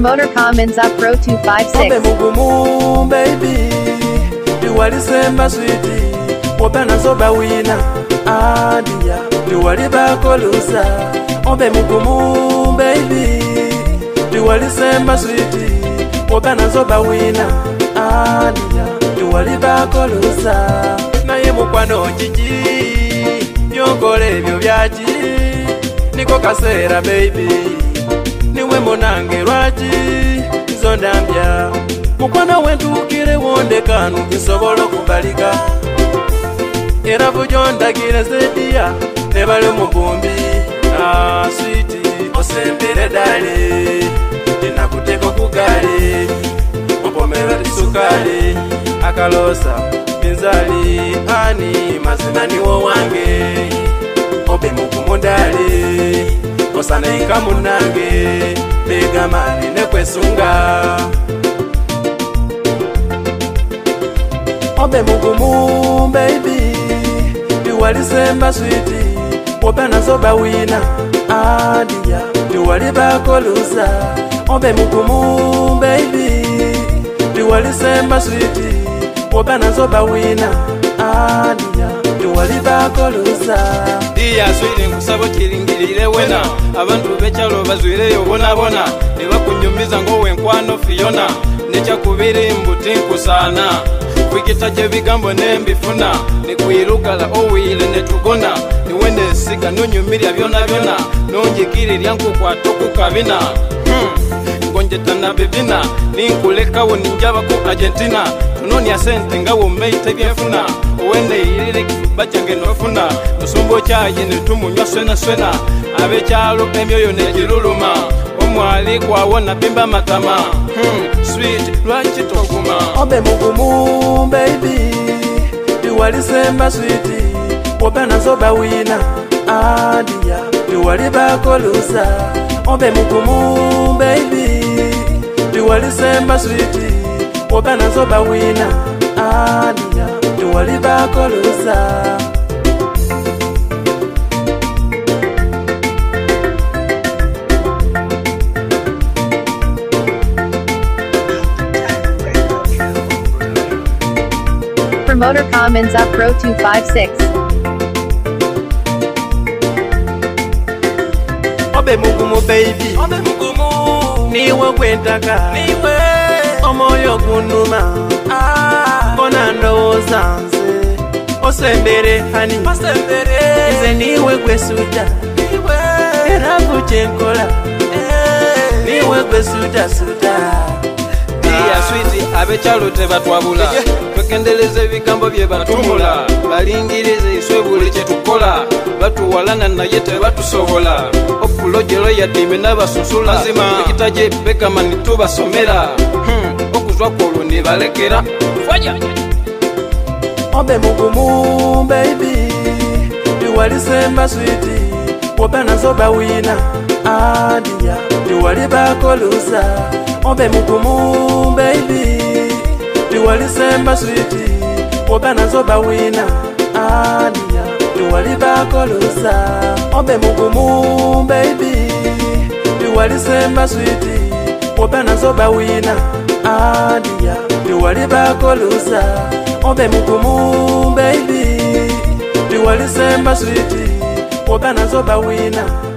Promoter comments up Pro 256. Obe mugumu baby, diwali semba sweetie, wopena zoba wina, adia, diwali bakolusa. Obe mugumu baby, diwali semba sweetie, wopena zoba wina, adia, diwali bakolusa. Na ye mukwano chichi, nyongole vyo vyachi, niko kasera baby, niwe monange lwachi nzondambya mukwano wentukire wondekanu nsobolo kubalika era bujondagire zediya nebale mubumbi switi osembere dale ninakuteka kugale opomera tisukale akalosa binzali ani mazina niwo wange obe mukumudale osana ikamunange bega mani nekwesunga. Obe mugumu baby, diwali semba sweetie, wopena zoba wina, adia, diwali bakolusa. Obe mugumu baby, diwali semba sweetie, wopena zoba wina, adia, diwali bakolusa. Iya sweetie nkusabo chiringirire wena, abantu bechalo bazwireyo bona bona, nebakunyumiza ngo wenkwano Fiona, necha kubiri mbuti nkusana. Wikita jebigambo nembifuna, nikwirugala owile netugona, niwende siga nunyumirya byona byona, nonjikiri lyangu kwa toku kabina. Ngonjetana bebina, ninkulekawo ninjaba ku Argentina, tunoni ya sente ngawo meite byefuna, owende ilire kibajange nofuna, nusumbo chaji nitumunywa swena swena, abechalo emyoyo nejiruluma, omwali kwawona bimba matama, sweet lwachi tokuma. Obe mugumu baby, diwali semba sweetie, wopena zoba wina, adia, diwali bakolusa. Obe mugumu baby, diwali semba sweetie, wopena zoba wina, adia, diwali bakolusa. Promoter comments up Pro 256. Obe mugumu baby, obe mugumu, niwe kwentaka, niwe omoyo kunuma, kona ndoza nze, osembere hani, osembere, nze niwe kwesuta, niwe, era kuchenkola, niwe kwesuta suta. Iya sweetie abechalo tebatwabula, twekendeleze ebigambo bye batumula, balingirize iswe buli kyetukola, batuwalana naye tebatusobola, okulojero yadime n'abasusula, mazima ekitaje Bekama nitubasomera, okuzwa kwolwo nibalekera fwaja. Obe mugumu baby, diwali semba sweetie, wopena zoba wina, adia, diwali bakolusa. Obe mugumu baby, diwali semba sweetie, wopena zoba wina, adia, diwali bakolusa. Obe mugumu baby, diwali semba sweetie, wopena zoba wina, adia, diwali bakolusa. Obe mugumu baby, diwali semba sweetie, wopena zoba wina.